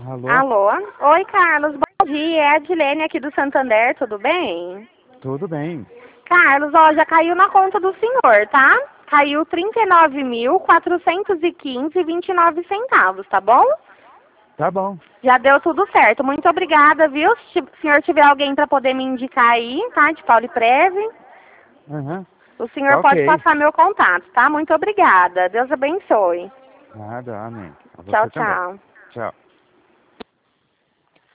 Alô? Alô? Oi, Carlos, bom dia. É a Edilene aqui do Santander, tudo bem? Tudo bem. Carlos, ó, já caiu na conta do senhor, tá? Caiu 39.415,29 centavos, tá bom? Tá bom. Já deu tudo certo. Muito obrigada, viu? Se o senhor tiver alguém para poder me indicar aí, tá? De Pauliprev, Aham. o senhor Tá pode ok. passar meu contato, tá? Muito obrigada. Deus abençoe. Nada, amém. A Tchau, você também. tchau. Tchau.